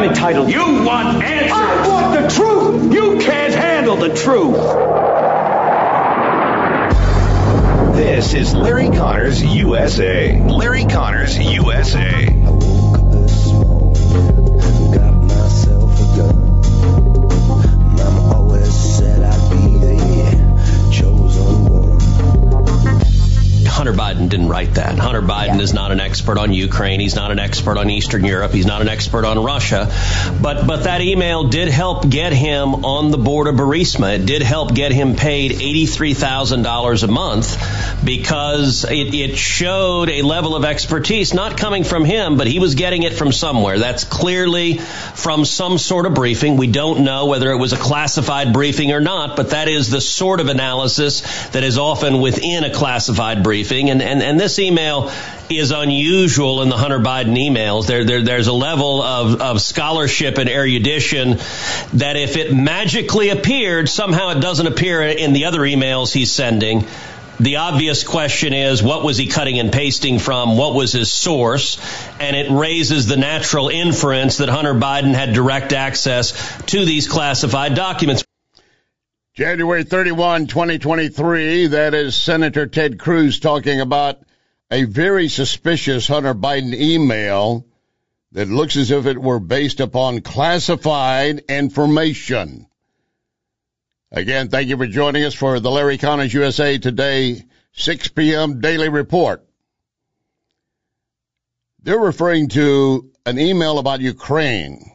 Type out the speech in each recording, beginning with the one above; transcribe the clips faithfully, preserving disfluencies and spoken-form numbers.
I'm entitled. You want answers. I want the truth. You can't handle the truth. This is Larry Connors U S A. Larry Connors U S A. Hunter Biden didn't write that. Hunter Biden is not an expert on Ukraine. He's not an expert on Eastern Europe. He's not an expert on Russia. But but that email did help get him on the board of Burisma. It did help get him paid eighty-three thousand dollars a month because it, it showed a level of expertise not coming from him, but he was getting it from somewhere. That's clearly from some sort of briefing. We don't know whether it was a classified briefing or not, but that is the sort of analysis that is often within a classified briefing. And, and, and this email is unusual in the Hunter Biden emails. There, there, there's a level of, of scholarship and erudition that if it magically appeared, somehow it doesn't appear in the other emails he's sending. The obvious question is, what was he cutting and pasting from? What was his source? And it raises the natural inference that Hunter Biden had direct access to these classified documents. January thirty-first, twenty twenty-three, that is Senator Ted Cruz talking about a very suspicious Hunter Biden email that looks as if it were based upon classified information. Again, thank you for joining us for the Larry Connors U S A Today, six p.m. Daily Report. They're referring to an email about Ukraine.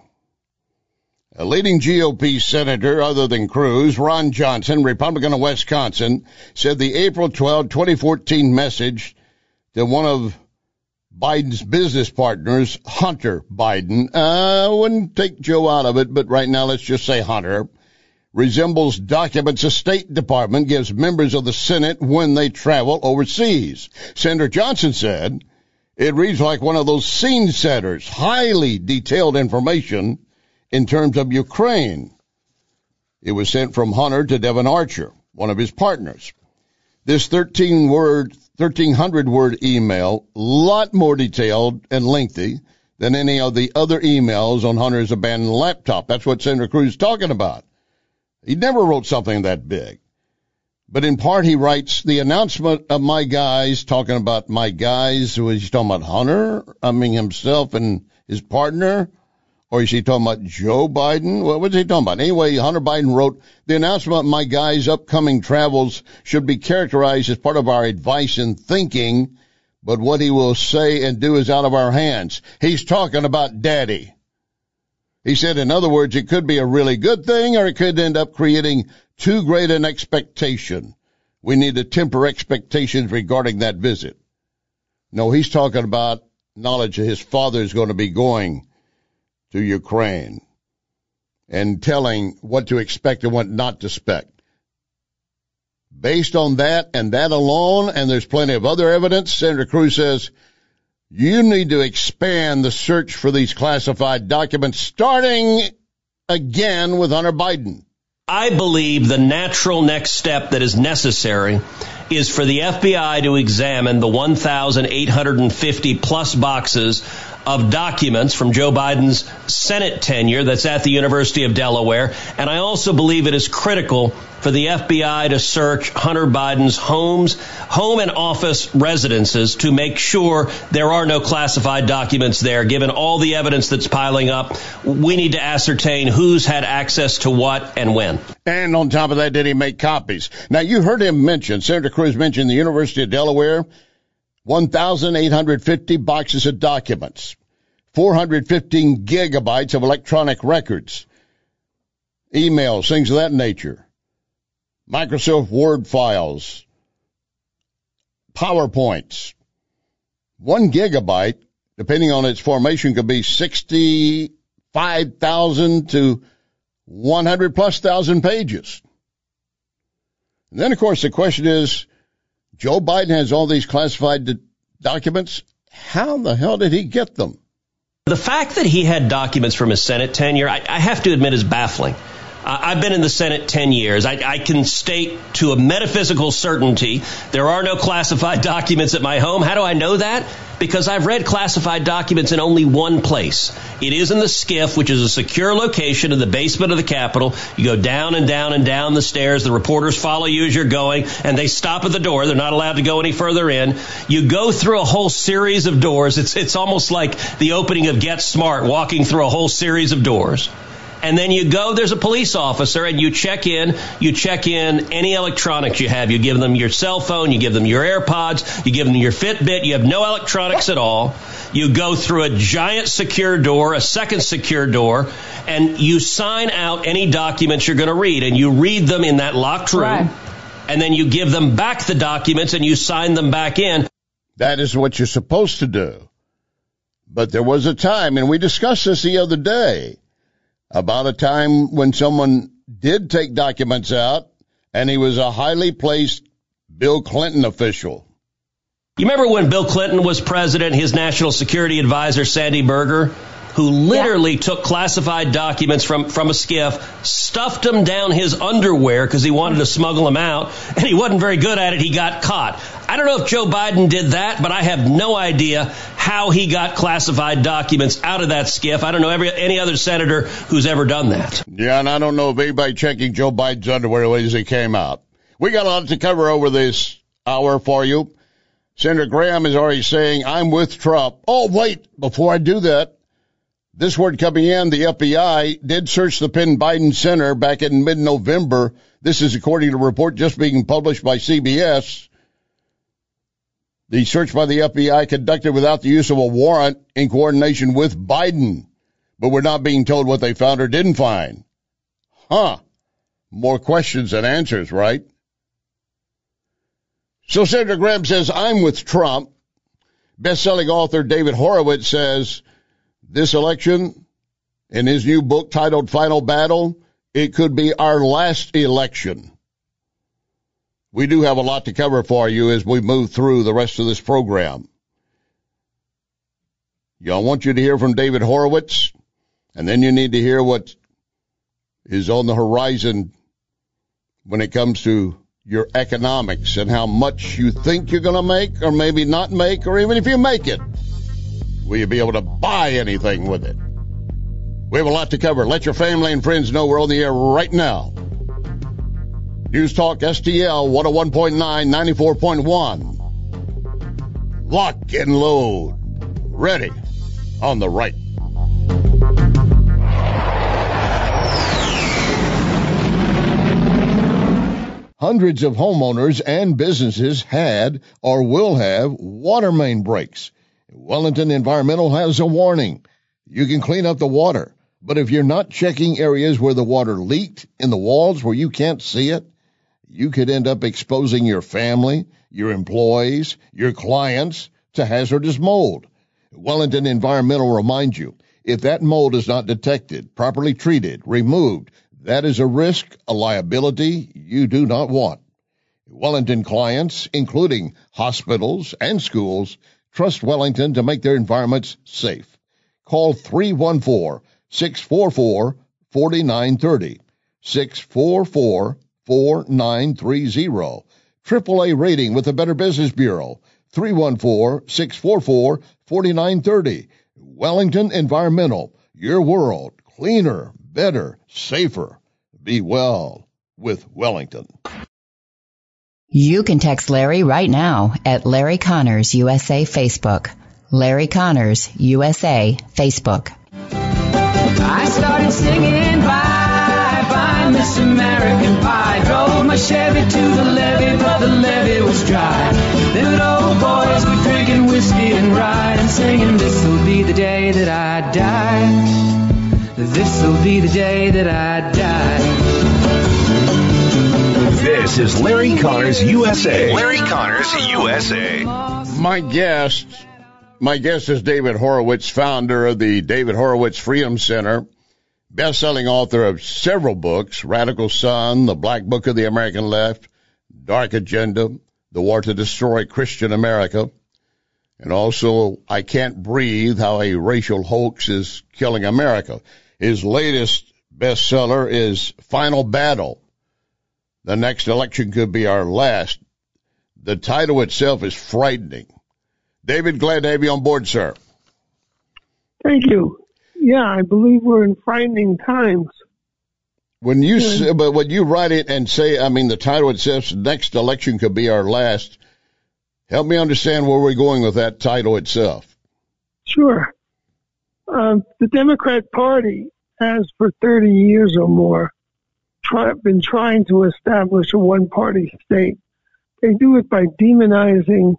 A leading G O P senator, other than Cruz, Ron Johnson, Republican of Wisconsin, said the April twelfth, twenty fourteen message to one of Biden's business partners, Hunter Biden, I uh, wouldn't take Joe out of it, but right now let's just say Hunter, resembles documents the State Department gives members of the Senate when they travel overseas. Senator Johnson said it reads like one of those scene setters, highly detailed information in terms of Ukraine. It was sent from Hunter to Devon Archer, one of his partners. This thirteen word, thirteen hundred word email, a lot more detailed and lengthy than any of the other emails on Hunter's abandoned laptop. That's what Senator Cruz is talking about. He never wrote something that big. But in part, he writes, the announcement of my guys, talking about my guys, was he talking about Hunter? I mean, himself and his partner? Or is he talking about Joe Biden? What was he talking about? Anyway, Hunter Biden wrote, the announcement of my guys' upcoming travels should be characterized as part of our advice and thinking, but what he will say and do is out of our hands. He's talking about Daddy. He said, in other words, it could be a really good thing or it could end up creating too great an expectation. We need to temper expectations regarding that visit. No, he's talking about knowledge that his father is going to be going to Ukraine and telling what to expect and what not to expect. Based on that and that alone, and there's plenty of other evidence, Senator Cruz says, you need to expand the search for these classified documents, starting again with Hunter Biden. I believe the natural next step that is necessary is for the F B I to examine the one thousand eight hundred fifty plus boxes of documents from Joe Biden's Senate tenure that's at the University of Delaware. And I also believe it is critical for the F B I to search Hunter Biden's homes, home and office residences to make sure there are no classified documents there. Given all the evidence that's piling up, we need to ascertain who's had access to what and when. And on top of that, did he make copies? Now, you heard him mention, Senator Cruz mentioned the University of Delaware, one thousand eight hundred fifty boxes of documents, four hundred fifteen gigabytes of electronic records, emails, things of that nature, Microsoft Word files, PowerPoints. One gigabyte, depending on its formation, could be sixty-five thousand to one hundred plus thousand pages. And then, of course, the question is, Joe Biden has all these classified do- documents. How the hell did he get them? The fact that he had documents from his Senate tenure, I, I have to admit, is baffling. Uh, I've been in the Senate ten years. I, I can state to a metaphysical certainty there are no classified documents at my home. How do I know that? because I've read classified documents in only one place. It is in the SCIF, which is a secure location in the basement of the Capitol. You go down and down and down the stairs. The reporters follow you as you're going, and they stop at the door. They're not allowed to go any further in. You go through a whole series of doors. It's, it's almost like the opening of Get Smart, walking through a whole series of doors. And then you go, there's a police officer, and you check in, you check in any electronics you have. You give them your cell phone, you give them your AirPods, you give them your Fitbit, you have no electronics at all. You go through a giant secure door, a second secure door, and you sign out any documents you're going to read, and you read them in that locked room, right. And then you give them back the documents, and you sign them back in. That is what you're supposed to do. But there was a time, and we discussed this the other day, about a time when someone did take documents out, and he was a highly placed Bill Clinton official. You remember when Bill Clinton was president, his national security advisor, Sandy Berger, who literally yeah. took classified documents from, from a SCIF, stuffed them down his underwear because he wanted to smuggle them out, and he wasn't very good at it. He got caught. I don't know if Joe Biden did that, but I have no idea how he got classified documents out of that SCIF. I don't know every, any other senator who's ever done that. Yeah, and I don't know of anybody checking Joe Biden's underwear as he came out. We got a lot to cover over this hour for you. Senator Graham is already saying, I'm with Trump. Oh, wait, before I do that, this word coming in, the F B I did search the Penn Biden Center back in mid-November. This is according to a report just being published by C B S. The search by the F B I conducted without the use of a warrant in coordination with Biden, but we're not being told what they found or didn't find. Huh. More questions than answers, right? So Senator Graham says, I'm with Trump. Best-selling author David Horowitz says, this election, in his new book titled Final Battle, it could be our last election. We do have a lot to cover for you as we move through the rest of this program. I want you to hear from David Horowitz, and then you need to hear what is on the horizon when it comes to your economics and how much you think you're going to make or maybe not make, or even if you make it, will you be able to buy anything with it? We have a lot to cover. Let your family and friends know we're on the air right now. News Talk S T L one oh one point nine, ninety-four point one. Lock and load. Ready on the right. Hundreds of homeowners and businesses had or will have water main breaks. Wellington Environmental has a warning. You can clean up the water, but if you're not checking areas where the water leaked in the walls where you can't see it, you could end up exposing your family, your employees, your clients to hazardous mold. Wellington Environmental reminds you, if that mold is not detected, properly treated, removed, that is a risk, a liability you do not want. Wellington clients, including hospitals and schools, trust Wellington to make their environments safe. Call three one four, six four four, four nine three zero, six four four, four nine three zero. triple A rating with the Better Business Bureau, three one four, six four four, four nine three zero. Wellington Environmental, your world, cleaner, better, safer. Be well with Wellington. You can text Larry right now at Larry Connors U S A Facebook. Larry Connors U S A Facebook. I started singing bye bye Miss American Pie. Drove my Chevy to the levee, but the levee was dry. Them old boys were drinking whiskey and rye and singing, this'll be the day that I die. This'll be the day that I die. This is Larry Connors U S A. Larry Connors U S A. My guest, my guest is David Horowitz, founder of the David Horowitz Freedom Center, best-selling author of several books, Radical Sun, The Black Book of the American Left, Dark Agenda, The War to Destroy Christian America, and also I Can't Breathe, How a Racial Hoax is Killing America. His latest bestseller is Final Battle. The next election could be our last. The title itself is frightening. David, glad to have you on board, sir. Thank you. Yeah, I believe we're in frightening times. When you say, but when you write it and say, I mean, the title itself, next election could be our last. Help me understand where we're going with that title itself. Sure. Um, the Democrat Party has for thirty years or more try, been trying to establish a one-party state. They do it by demonizing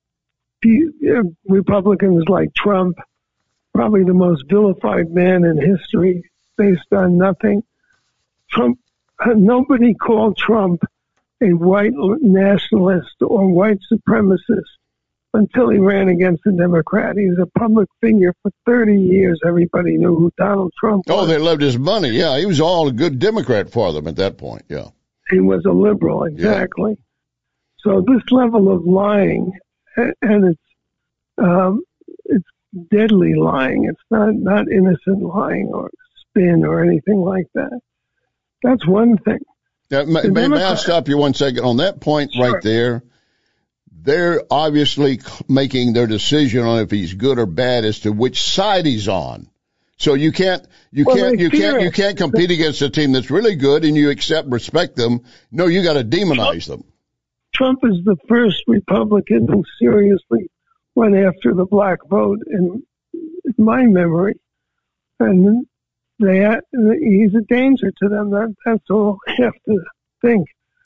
the, uh, Republicans like Trump, probably the most vilified man in history, based on nothing. Trump, uh, nobody called Trump a white nationalist or white supremacist until he ran against a Democrat. He was a public figure for thirty years. Everybody knew who Donald Trump was. Oh, they loved his money. Yeah, he was all a good Democrat for them at that point. Yeah. He was a liberal, exactly. Yeah. So this level of lying, and it's um, it's deadly lying. It's not, not innocent lying or spin or anything like that. That's one thing. Yeah, may, may, may I stop you one second on that point Sure. right there? They're obviously making their decision on if he's good or bad as to which side he's on. So you can't, you well, can't, you can't, it. you can't compete against a team that's really good and you accept, respect them. No, you got to demonize Trump, them. Trump is the first Republican who seriously went after the black vote in, in my memory, and they, he's a danger to them. That, that's all I have to think.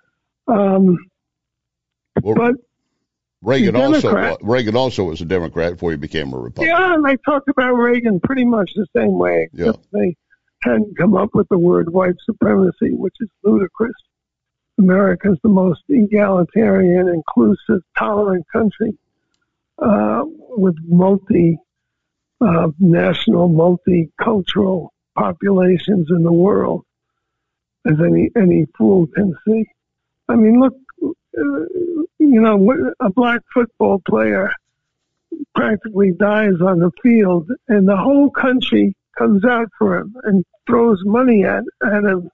Um, well, but. Reagan also Reagan also was a Democrat before he became a Republican. Yeah, and they talked about Reagan pretty much the same way, except yeah. they hadn't come up with the word white supremacy, which is ludicrous. America's the most egalitarian, inclusive, tolerant country uh, with multi uh, national, multicultural populations in the world, as any any fool can see. I mean, look. Uh, you know, a black football player practically dies on the field, and the whole country comes out for him and throws money at, at him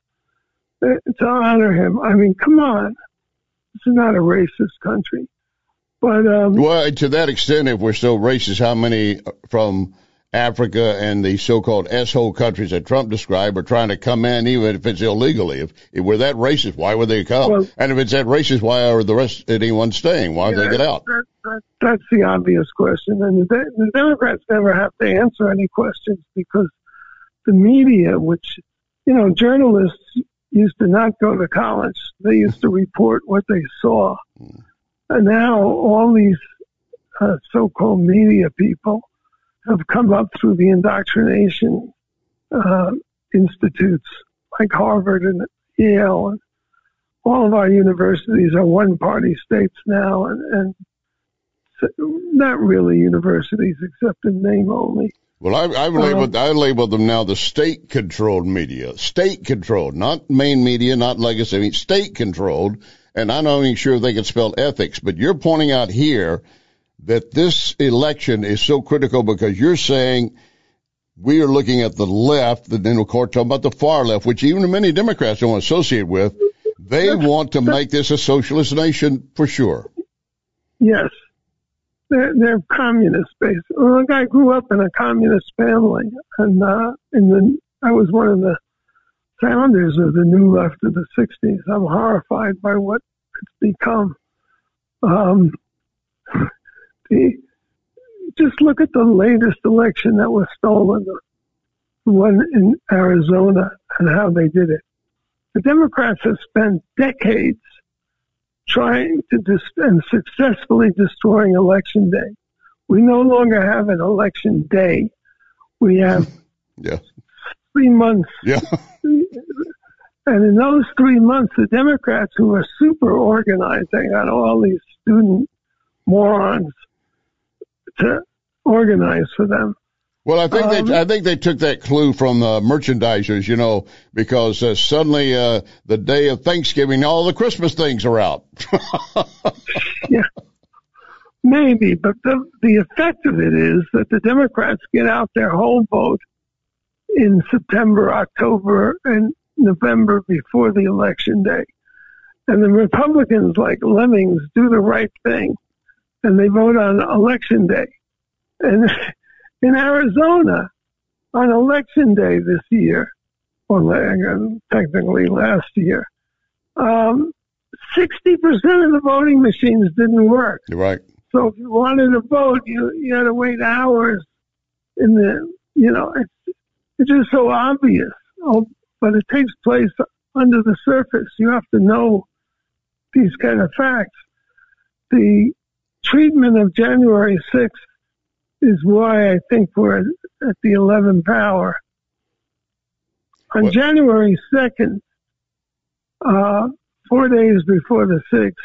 to honor him. I mean, come on. This is not a racist country. But um, well, to that extent, if we're so racist, how many from Africa and the so-called S-hole countries that Trump described are trying to come in, even if it's illegally? If, if we're that racist, why would they come? Well, and if it's that racist, why are the rest anyone staying? Why yeah, would they get out? That, that, that's the obvious question. And the, the Democrats never have to answer any questions because the media, which, you know, journalists used to not go to college. They used to report what they saw. Mm. And now all these uh, so-called media people have come up through the indoctrination uh, institutes like Harvard and Yale. And all of our universities are one-party states now, and, and not really universities except in name only. Well, I, I've labeled, uh, I labeled them now the state-controlled media. State-controlled, not main media, not legacy, I mean state-controlled. And I'm not even sure they can spell ethics, but you're pointing out here that this election is so critical because you're saying we are looking at the left, and then of course talking about the far left, which even many Democrats don't associate with. They want to make this a socialist nation for sure. Yes. They're, they're communist based. Well, I grew up in a communist family, and uh, in the, I was one of the founders of the New Left of the sixties. I'm horrified by what it's become. Um, the, just look at the latest election that was stolen, the one in Arizona, and how they did it. The Democrats have spent decades trying to dis- and successfully destroying Election Day. We no longer have an election day. We have yeah. three months. Yeah. And in those three months, the Democrats, who are super organized, they got all these student morons to organize for them. Well, I think um, they, I think they took that clue from uh, merchandisers, you know, because uh, suddenly uh, the day of Thanksgiving, all the Christmas things are out. Yeah, maybe, but the the effect of it is that the Democrats get out their whole vote in September, October, and November before the election day. And the Republicans, like lemmings, do the right thing. and they vote on election day. And in Arizona, on election day this year, or technically last year, um, sixty percent of the voting machines didn't work. You're right. So if you wanted to vote, you, you had to wait hours in the, you know, it's, it's just so obvious. Oh, but it takes place under the surface. You have to know these kind of facts. The treatment of January sixth is why I think we're at the eleventh hour. On what? January second, uh, four days before the sixth,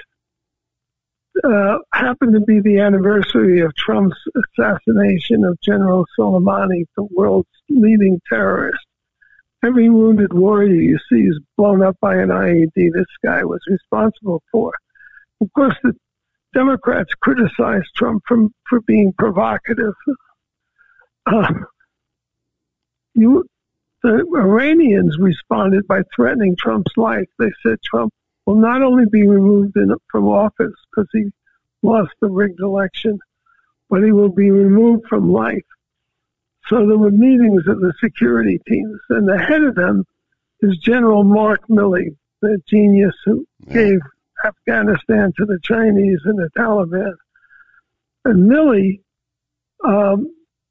uh, happened to be the anniversary of Trump's assassination of General Soleimani, the world's leading terrorist. Every wounded warrior you see is blown up by an I E D this guy was responsible for. Of course, the Democrats criticized Trump for, for being provocative. Uh, you, the Iranians responded by threatening Trump's life. They said Trump will not only be removed in, from office because he lost the rigged election, but he will be removed from life. So there were meetings of the security teams, and the head of them is General Mark Milley, the genius who yeah. gave Afghanistan to the Chinese and the Taliban. And Milley um,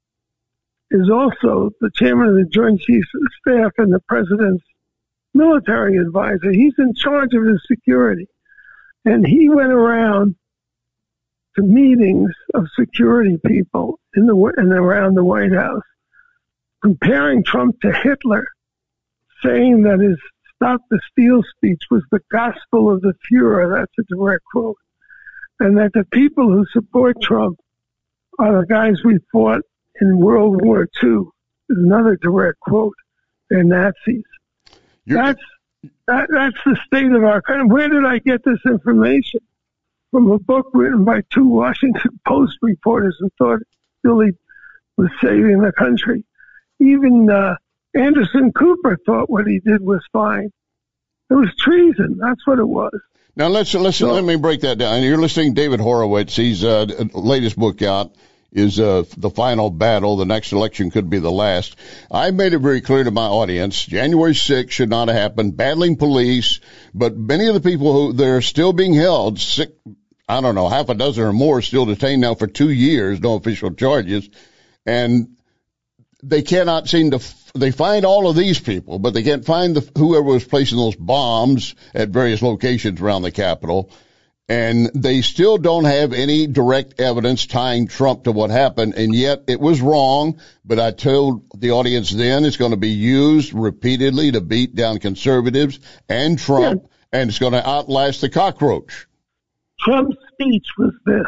is also the chairman of the Joint Chiefs of Staff and the president's military advisor. He's in charge of his security. And he went around to meetings of security people in the and around the White House, comparing Trump to Hitler, saying that his Stop the Steal speech was the gospel of the Fuhrer. That's a direct quote. And that the people who support Trump are the guys we fought in World War Two. Is another direct quote. They're Nazis. You're... That's that, that's the state of our country. Where did I get this information? From a book written by two Washington Post reporters who thought Billy was saving the country. Even uh, Anderson Cooper thought what he did was fine. It was treason. That's what it was. Now let's listen. So, let me break that down. You're listening to David Horowitz. His uh, latest book out is uh, The Final Battle. The next election could be the last. I made it very clear to my audience, January sixth should not have happened. Battling police, but many of the people who they're still being held, sick, I don't know, half a dozen or more, still detained now for two years, no official charges, and they cannot seem to. They find all of these people, but they can't find the, whoever was placing those bombs at various locations around the Capitol. And they still don't have any direct evidence tying Trump to what happened. And yet it was wrong. But I told the audience then it's going to be used repeatedly to beat down conservatives and Trump. Yeah. And it's going to outlast the cockroach. Trump's speech was this.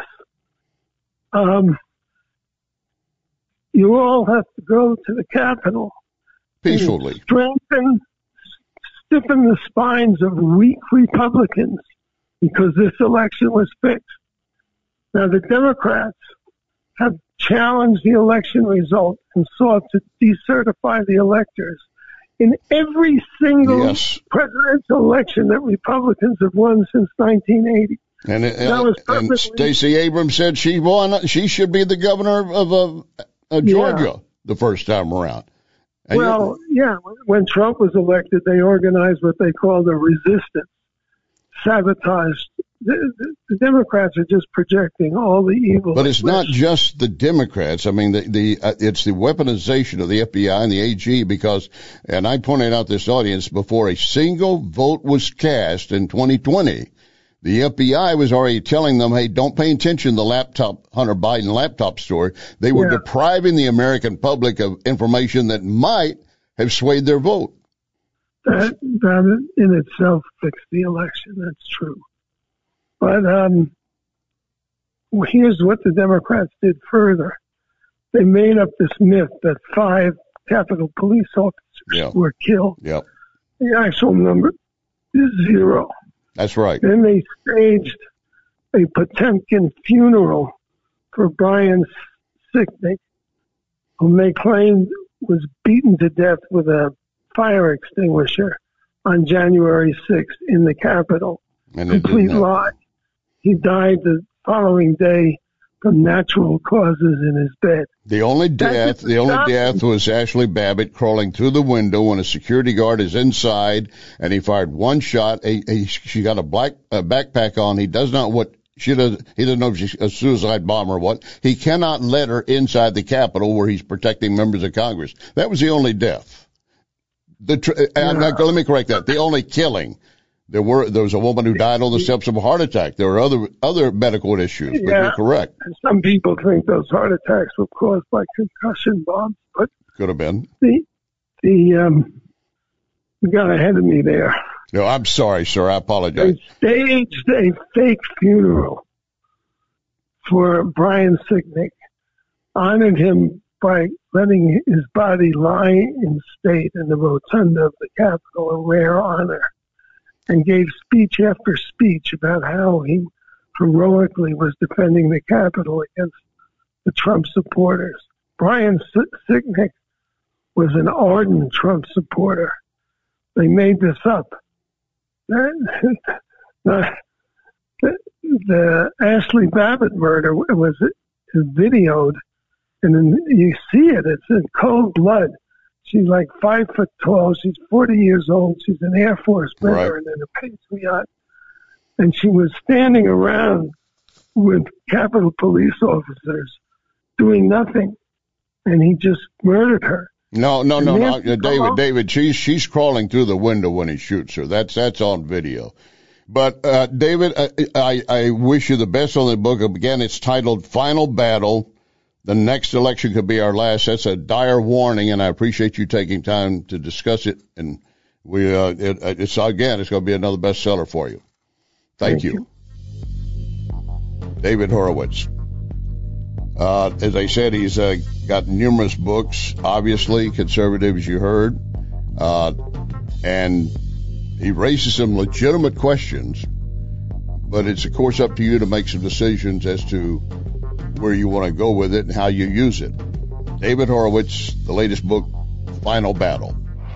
Um, you all have to go to the Capitol. Peacefully. Strengthen, stiffen the spines of weak Republicans because this election was fixed. Now, the Democrats have challenged the election result and sought to decertify the electors. In every single yes. presidential election that Republicans have won since nineteen eighty. And, uh, and Stacey Abrams said she won. She should be the governor of uh, uh, Georgia yeah. the first time around. And well, yeah, when Trump was elected, they organized what they called a resistance, sabotaged. The, the, the Democrats are just projecting all the evil. But it's not just the Democrats. I mean, the, the uh, it's the weaponization of the F B I and the A G because, and I pointed out this audience, before a single vote was cast in twenty twenty, the F B I was already telling them, hey, don't pay attention to the laptop, Hunter Biden laptop story. They were yeah. depriving the American public of information that might have swayed their vote. That, that in itself fixed the election. That's true. But um, well, here's what the Democrats did further. They made up this myth that five Capitol police officers yeah. were killed. Yep. The actual number is zero. That's right. Then they staged a Potemkin funeral for Brian Sicknick, whom they claimed was beaten to death with a fire extinguisher on January sixth in the Capitol. And Complete lie. He died the following day from natural causes in his bed. The only death, the only death was Ashley Babbitt crawling through the window when a security guard is inside, and he fired one shot. He, he, she got a black a backpack on. He does not what she does. He doesn't know if she's a suicide bomber or what. He cannot let her inside the Capitol where he's protecting members of Congress. That was the only death. The tr- yeah. I'm not, let me correct that. The only killing. There were there was a woman who died on the steps of a heart attack. There were other other medical issues, but yeah. you're correct. And some people think those heart attacks were caused by concussion bombs, but could have been. The the um, you got ahead of me there. No, I'm sorry, sir. I apologize. They staged a fake funeral for Brian Sicknick, honored him by letting his body lie in state in the rotunda of the Capitol, a rare honor, and gave speech after speech about how he heroically was defending the Capitol against the Trump supporters. Brian Sicknick was an ardent Trump supporter. They made this up. The, the, the Ashley Babbitt murder was videoed, and then you see it. It's in cold blood. She's like five foot tall. She's forty years old. She's an Air Force veteran and a patriot. And she was standing around with Capitol police officers doing nothing. And he just murdered her. No, no, no, no. Uh, David, David, she's, she's crawling through the window when he shoots her. That's, that's on video. But, uh, David, I, I, I wish you the best on the book. Again, it's titled Final Battle. The next election could be our last. That's a dire warning, and I appreciate you taking time to discuss it. And we, uh, it, it's again, it's going to be another bestseller for you. Thank, Thank you. you. David Horowitz. Uh, as I said, he's uh, got numerous books, obviously, conservative, as you heard. Uh, and he raises some legitimate questions, but it's, of course, up to you to make some decisions as to where you want to go with it and how you use it. David Horowitz, the latest book, Final Battle.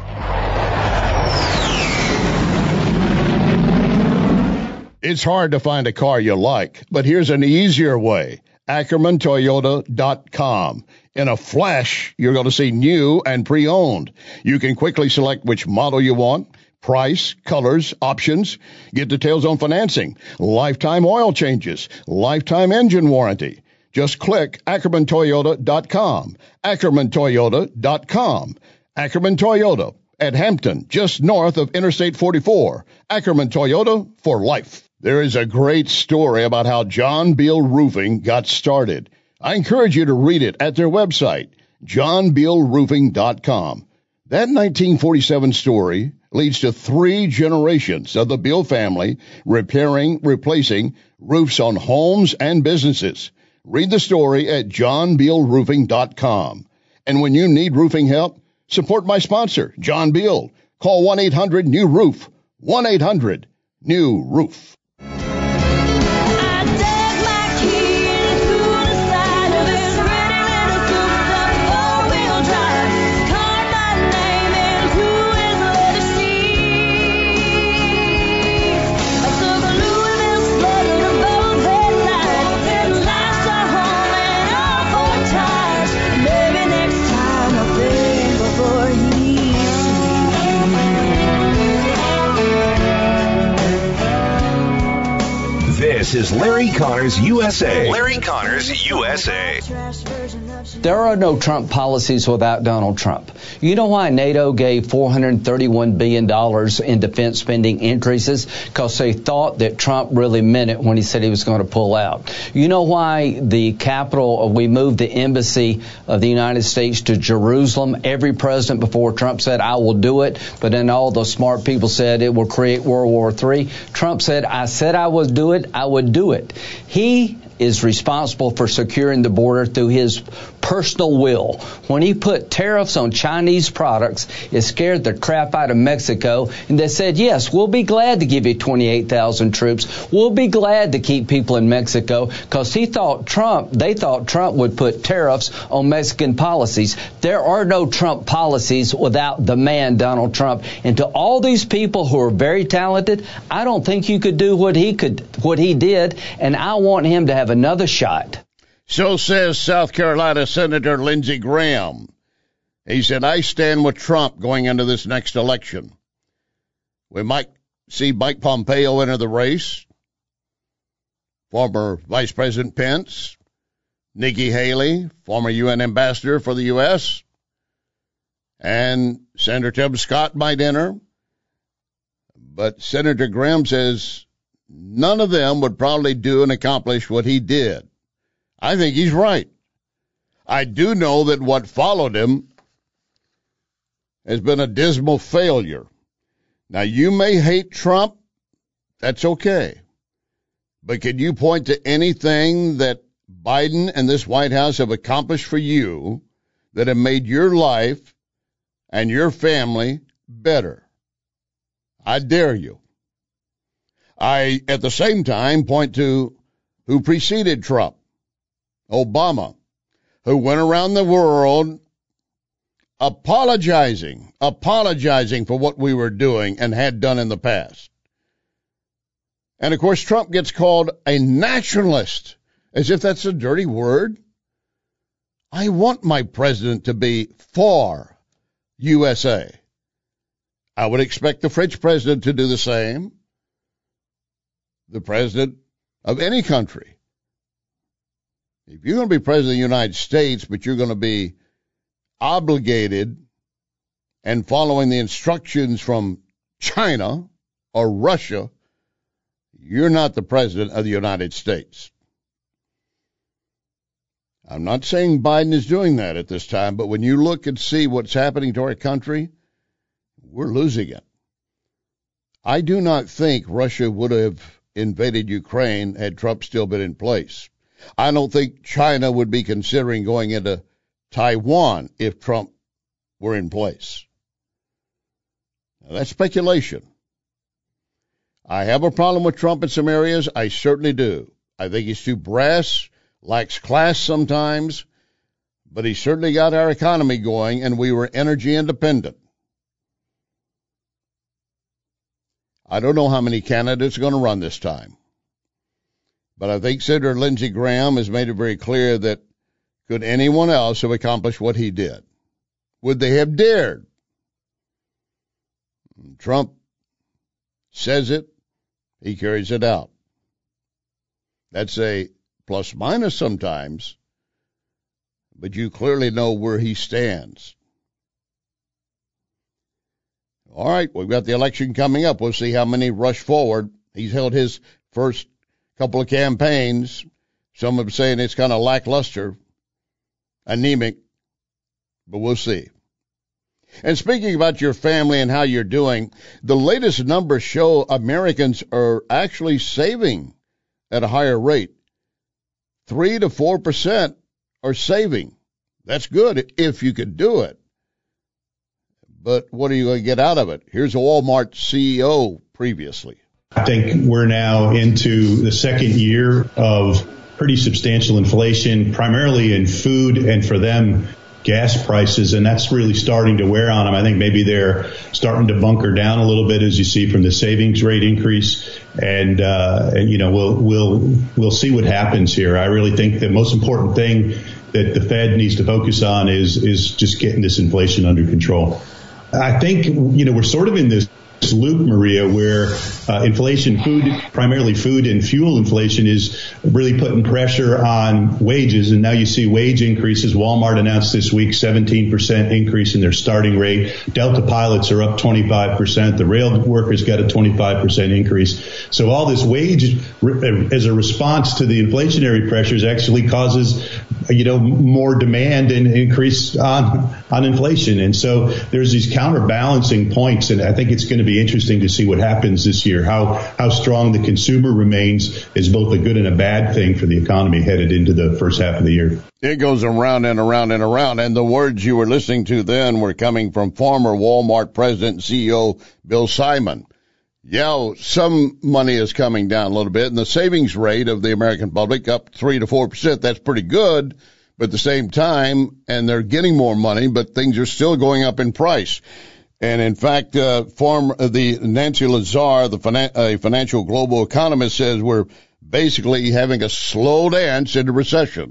It's hard to find a car you like, but here's an easier way. Ackerman Toyota dot com. In a flash, you're going to see new and pre-owned. You can quickly select which model you want, price, colors, options, get details on financing, lifetime oil changes, lifetime engine warranty. Just click Ackerman Toyota dot com. Ackerman Toyota dot com. Ackerman Toyota at Hampton, just north of Interstate forty-four. Ackerman Toyota for life. There is a great story about how John Beal Roofing got started. I encourage you to read it at their website, John Beal Roofing dot com. That nineteen forty-seven story leads to three generations of the Beal family repairing, replacing roofs on homes and businesses. Read the story at John Beal Roofing dot com. And when you need roofing help, support my sponsor, John Beal. Call one eight hundred new roof. one eight hundred new roof. This is Larry Connors U S A. Larry Connors U S A. There are no Trump policies without Donald Trump. You know why NATO gave four hundred thirty-one billion dollars in defense spending increases? Because they thought that Trump really meant it when he said he was going to pull out. You know why the capital, we moved the embassy of the United States to Jerusalem? Every president before Trump said, I will do it. But then all the smart people said it will create World War Three. Trump said, I said I would do it. I would do it. He is responsible for securing the border through his personal will. When he put tariffs on Chinese products, it scared the crap out of Mexico, and they said, yes, we'll be glad to give you twenty-eight thousand troops. We'll be glad to keep people in Mexico, because he thought Trump, they thought Trump would put tariffs on Mexican policies. There are no Trump policies without the man, Donald Trump. And to all these people who are very talented, I don't think you could do what he could, what he did, and I want him to have another shot. So says South Carolina Senator Lindsey Graham. He said, I stand with Trump going into this next election. We might see Mike Pompeo enter the race, former Vice President Pence, Nikki Haley, former U N ambassador for the U S, and Senator Tim Scott might enter. But Senator Graham says none of them would probably do and accomplish what he did. I think he's right. I do know that what followed him has been a dismal failure. Now, you may hate Trump. That's okay. But can you point to anything that Biden and this White House have accomplished for you that have made your life and your family better? I dare you. I, at the same time, point to who preceded Trump, Obama, who went around the world apologizing, apologizing for what we were doing and had done in the past. And, of course, Trump gets called a nationalist, as if that's a dirty word. I want my president to be for U S A. I would expect the French president to do the same, the president of any country. If you're going to be president of the United States, but you're going to be obligated and following the instructions from China or Russia, you're not the president of the United States. I'm not saying Biden is doing that at this time, but when you look and see what's happening to our country, we're losing it. I do not think Russia would have invaded Ukraine had Trump still been in place. I don't think China would be considering going into Taiwan if Trump were in place. Now, that's speculation. I have a problem with Trump in some areas. I certainly do. I think he's too brass, lacks class sometimes, but he certainly got our economy going, and we were energy independent. I don't know how many candidates are going to run this time, but I think Senator Lindsey Graham has made it very clear that could anyone else have accomplished what he did? Would they have dared? Trump says it, he carries it out. That's a plus minus sometimes, but you clearly know where he stands. All right, we've got the election coming up. We'll see how many rush forward. He's held his first couple of campaigns. Some are saying it's kind of lackluster, anemic, but we'll see. And speaking about your family and how you're doing, the latest numbers show Americans are actually saving at a higher rate. Three to four percent are saving. That's good if you could do it. But what are you going to get out of it? Here's a Walmart C E O previously. I think we're now into the second year of pretty substantial inflation, primarily in food and for them, gas prices, and that's really starting to wear on them. I think maybe they're starting to bunker down a little bit, as you see from the savings rate increase, and, uh, and you know we'll we'll we'll see what happens here. I really think the most important thing that the Fed needs to focus on is is just getting this inflation under control. I think you know we're sort of in this loop, Maria, where uh, inflation, food, primarily food and fuel inflation, is really putting pressure on wages. And now you see wage increases. Walmart announced this week seventeen percent increase in their starting rate. Delta pilots are up twenty-five percent. The rail workers got a twenty-five percent increase. So all this wage, as a response to the inflationary pressures, actually causes, you know, more demand and increase on on inflation. And so there's these counterbalancing points, and I think it's going to be interesting to see what happens this year, how how strong the consumer remains is both a good and a bad thing for the economy headed into the first half of the year. It goes around and around and around, and the words you were listening to then were coming from former Walmart president and C E O Bill Simon. Yeah, some money is coming down a little bit, and the savings rate of the American public up three to four percent. That's pretty good, but at the same time, and they're getting more money, but things are still going up in price. And in fact, uh, form uh, the Nancy Lazar, the finan- uh, financial global economist, says we're basically having a slow dance into recession.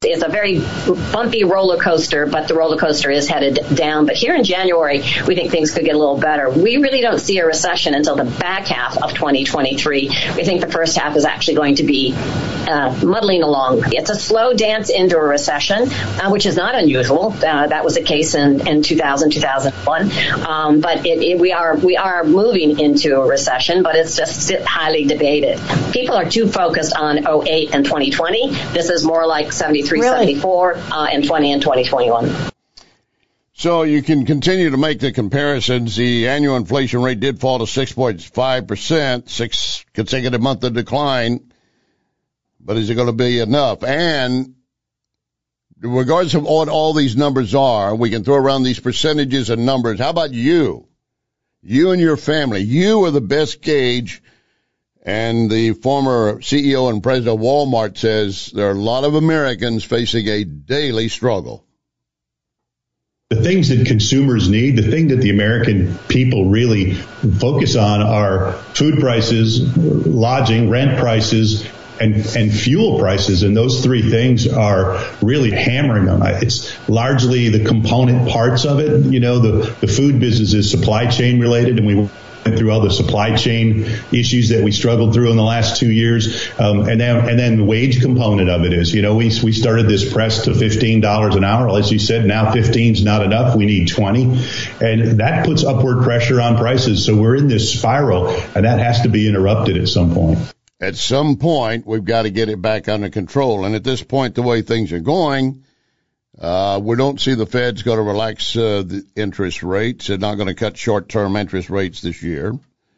it's a very bumpy roller coaster, but the roller coaster is headed down. But here in January, we think things could get a little better. We really don't see a recession until the back half of twenty twenty-three. We think the first half is actually going to be uh, muddling along. It's a slow dance into a recession, uh, which is not unusual. Uh, that was the case in, in two thousand, two thousand one. Um, but it, it, we are we are moving into a recession, but it's just highly debated. People are too focused on oh eight and twenty twenty. This is more like seventy-three, really? seventy-four, uh, and twenty and twenty twenty-one. So you can continue to make the comparisons. The annual inflation rate did fall to six point five percent, six consecutive month of decline. But is it going to be enough? And regardless of what all these numbers are, we can throw around these percentages and numbers. How about you? You and your family. You are the best gauge. And the former C E O and president of Walmart says there are a lot of Americans facing a daily struggle. The things that consumers need, the thing that the American people really focus on are food prices, lodging, rent prices, and, and fuel prices. And those three things are really hammering them. It's largely the component parts of it. You know, the, the food business is supply chain related, and we went through all the supply chain issues that we struggled through in the last two years. Um, and then, and then the wage component of it is, you know, we, we started this press to fifteen dollars an hour. As you said, now fifteen is not enough. We need twenty. And that puts upward pressure on prices. So we're in this spiral, and that has to be interrupted at some point. At some point, we've got to get it back under control. And at this point, the way things are going, Uh, we don't see the Fed's going to relax uh, the interest rates. They're not going to cut short-term interest rates this year.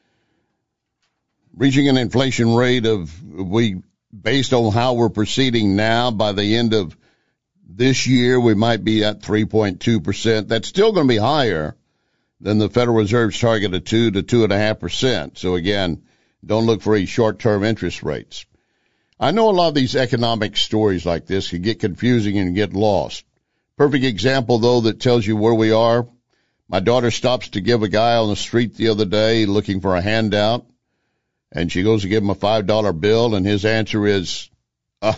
Reaching an inflation rate of, we, based on how we're proceeding now, by the end of this year, we might be at three point two percent. That's still going to be higher than the Federal Reserve's target of two to two point five percent. So again, don't look for any short-term interest rates. I know a lot of these economic stories like this can get confusing and get lost. Perfect example, though, that tells you where we are. My daughter stops to give a guy on the street the other day looking for a handout, and she goes to give him a five dollar bill, and his answer is, uh,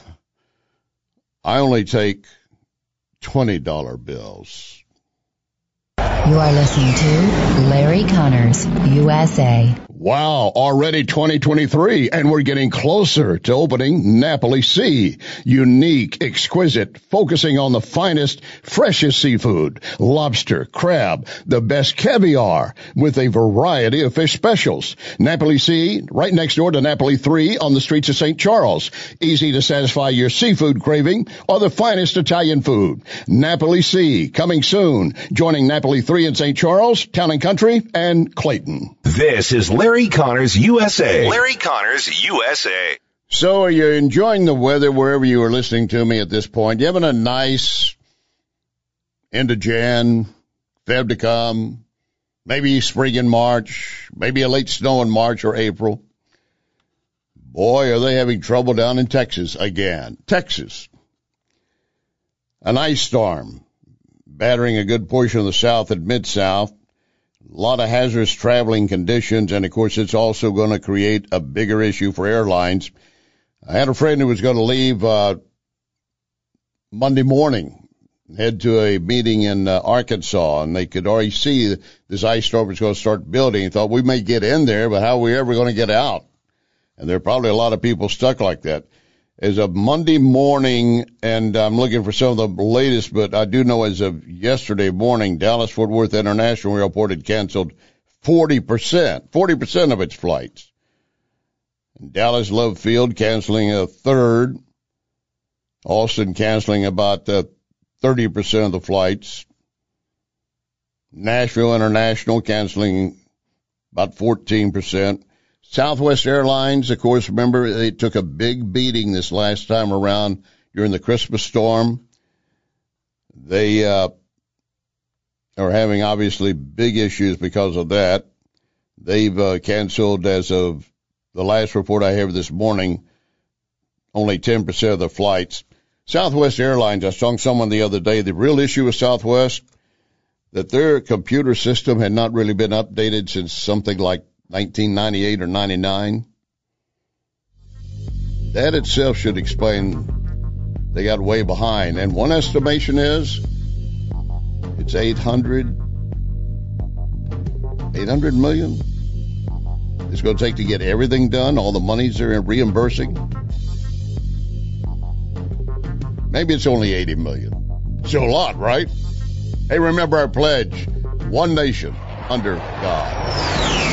I only take twenty dollar bills. You are listening to Larry Connors, U S A. Wow, already twenty twenty-three, and we're getting closer to opening Napoli Sea. Unique, exquisite, focusing on the finest, freshest seafood, lobster, crab, the best caviar, with a variety of fish specials. Napoli Sea, right next door to Napoli three on the streets of Saint Charles. Easy to satisfy your seafood craving or the finest Italian food. Napoli Sea, coming soon, joining Napoli three in Saint Charles, Town and Country, and Clayton. This is Larry Connors, U S A. Larry Connors, U S A. So are you enjoying the weather wherever you are listening to me at this point? You having a nice end of Jan, Feb to come, maybe spring in March, maybe a late snow in March or April? Boy, are they having trouble down in Texas again. Texas. An ice storm battering a good portion of the South and Mid-South. A lot of hazardous traveling conditions, and, of course, it's also going to create a bigger issue for airlines. I had a friend who was going to leave uh Monday morning, head to a meeting in uh, Arkansas, and they could already see this ice storm was going to start building. He thought, we may get in there, but how are we ever going to get out? And there are probably a lot of people stuck like that. As of Monday morning, and I'm looking for some of the latest, but I do know as of yesterday morning, Dallas-Fort Worth International Airport had canceled forty percent, forty percent of its flights. Dallas Love Field canceling a third. Austin canceling about uh, thirty percent of the flights. Nashville International canceling about fourteen percent. Southwest Airlines, of course, remember, they took a big beating this last time around during the Christmas storm. They uh, are having, obviously, big issues because of that. They've uh, canceled, as of the last report I have this morning, only ten percent of the flights. Southwest Airlines, I was talking to someone the other day, the real issue with Southwest, that their computer system had not really been updated since something like nineteen ninety-eight or ninety-nine. That itself should explain They got way behind. And one estimation is it's eight hundred, eight hundred million. It's going to take to get everything done, all the monies they're reimbursing. Maybe it's only eighty million. Still a lot, right? Hey, remember our pledge. One nation under God.